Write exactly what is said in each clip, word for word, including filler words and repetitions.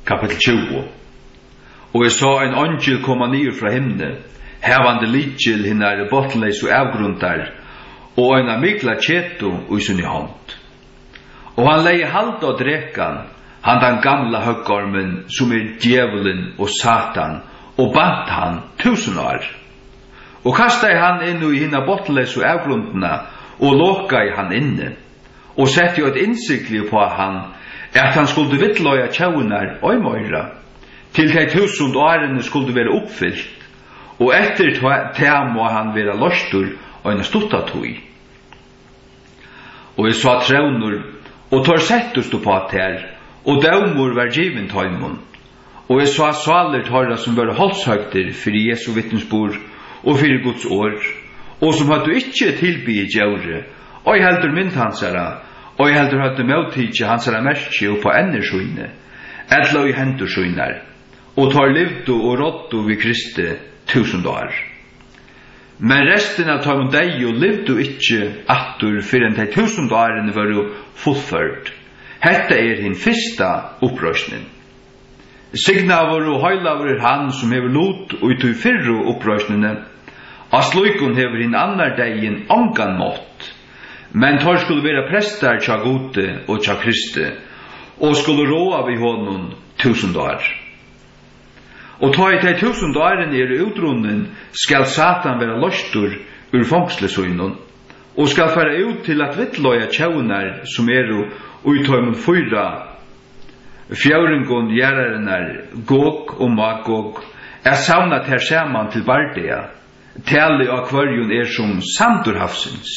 kapitel tjugo. Og jeg så en angel komma ned fra himne, hevande lykkel hinnar bottenleis og avgruntar, og en mikla kjeto i sin hånd. Og han leie halt av drekan, han den gamla höggormen som er djevelen og satan, og bant han tusen år. Og kastet han inn i hinna bottenleis og avgruntarna, og låka i han inne, og sette jo et innsikli på han, at han skulle vittløya tjaunar og møyra, til de tusund årene skulle være oppfyllt, og etter det må han være løstur og en stutta tog. Og jeg sa trevnur, og tar settust på at her, og daumur var given tøymon, og jeg sa saler tørra som var holdshøgter for Jesu vittnesbord og for Guds år, og som hadde ikke tilbyr djaure, og jeg heldur mynd hansara, og jeg heldur hadde møttidje hansara merkje og på endersøyne, etla i hendursøynar, og tar livdu og råddu vi Kristi tusund år. Men resten av tar deg og livdu ikkje attur fyrir enn de tusund årene var jo fullført. Hetta er hin fyrsta opprøsning. Signaver og høylaver er han som hever lot og ut i fyrru opprøsningene, av slukun hever hin annar degin ongan mått, men tar skulle være prestar tja gode og tja Kristi, og skulle råa vi honom tusund år. Og ta i de tusund åren er utrunnen, skal Satan være løstur ur fangslesøynon, og skal fære ut til at vittløya tjaunar som er og uttøymon fyra, fjauringon gjerarenar, Gog og Magog, er savna ter saman til Bardea, tale av kvarjon er som sandurhafsins.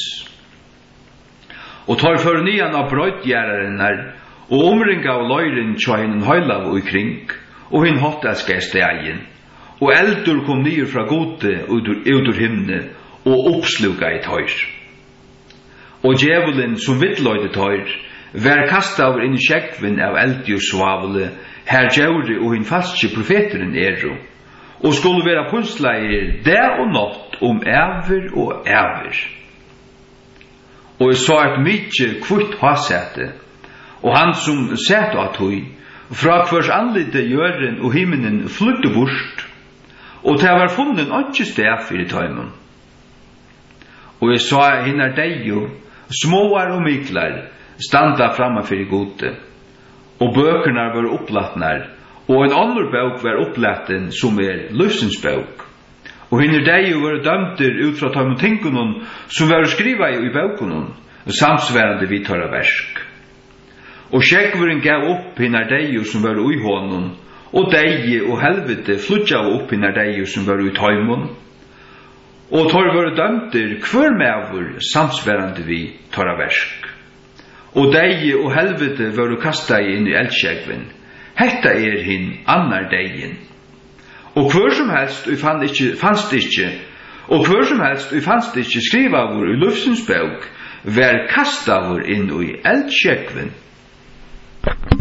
Og tar for nyan av brøydgjerarenar, og omringa av løyren tja hinn høylav og kring, og hinn hottelska i stegin, og eldur kom nyer fra gode ut ur himne, og oppsluga i tøyr. Og djevelen som vittløyde tøyr, vær kasta over inn i kjekven av eldi og svavle, her djauri og hinn falske profeteren eru, og skulle være punstleier der og natt om æver og æver. Og jeg sa et mykje kvitt hasete, og han som sette av tøy, fra hvers anlite jøren og himmelen flytte bort, og det var funnet ikke sted for i tøymen. Og jeg sa hinnar deio, småar og miklar, standa framme for i gode, og bøkerne var opplatnar, og en annen bøk var opplatten som er løsens bøk. Og hinnar deio var dømter ut fra tøymen tinkunnen som var skriva i bøkunnen, samsværende vi tørra versk. Og skjekvuren gav opp hinnar deio som var ui honom, og deie og helvete flutja opp hinnar deio som var ui tøymon. Og tar var dømter hver mevur samsværande vi tørra versk. Og deie og helvete var kasta inn i eldskjekven. Hetta er hin annar deien. Og hver som helst fannst ikkje, og hver som helst fannst ikkje skriva vår i løfsens bøk, var kasta vår inn i eldskjekven.